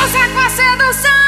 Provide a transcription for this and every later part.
dança com a sedução.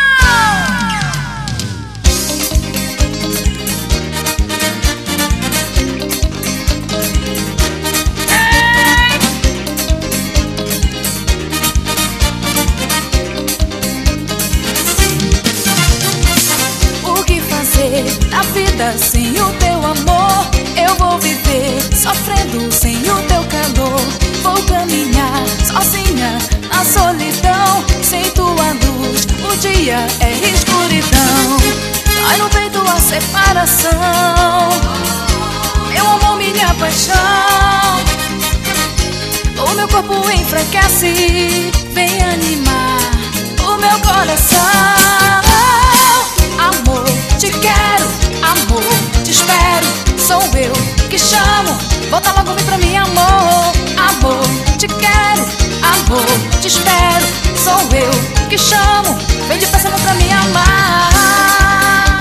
Na vida sem o teu amor, eu vou viver sofrendo sem o teu calor. Vou caminhar sozinha na solidão, sem tua luz o dia é escuridão. Dói no peito a separação, meu amor, minha paixão. O meu corpo enfraquece, vem animar o meu coração. Amor, te quero, amor, te espero. Sou eu que chamo, volta logo, vem pra mim, amor. Amor, te quero, amor, te espero. Sou eu que chamo, vem depressa, vem pra mim amar.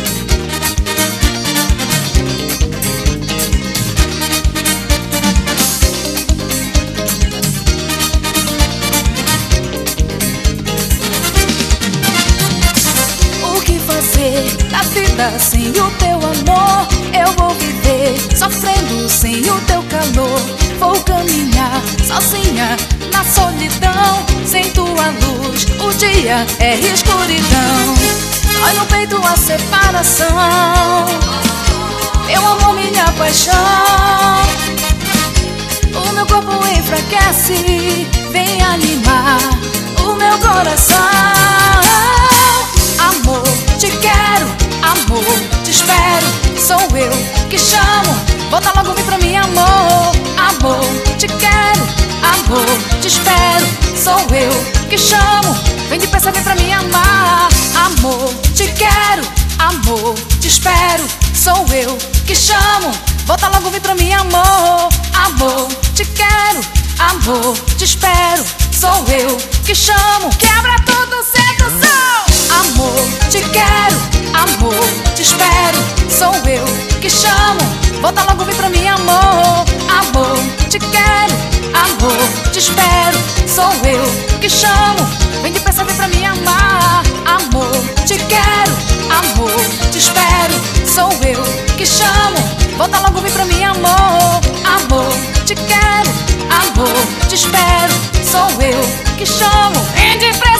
Na vida sem o teu amor, eu vou viver sofrendo sem o teu calor. Vou caminhar sozinha na solidão, sem tua luz o dia é escuridão. Dói no peito a separação, meu amor, minha paixão. O meu corpo enfraquece, vem animar o meu coração. Amor, te quero, amor, te espero. Sou eu que chamo, volta logo, vem pra mim, amor. Amor, te quero, amor, te espero. Sou eu que chamo, vem depressa, vem pra mim amar. Amor, te quero, amor, te espero. Sou eu que chamo, volta logo, vem pra mim, amor. Amor, te quero, amor, te espero. Sou eu que chamo, quebra tudo, sedução. Amor, te quero, amor, te espero. Sou eu que chamo, volta logo, vem pra mim, amor. Amor, te quero, amor, te espero. Sou eu que chamo, vem depressa, vem pra mim amar. Amor, te quero, amor, te espero. Sou eu que chamo, volta logo, vem pra mim, amor. Amor, te quero, amor, te espero. Sou eu que chamo, vem depressa.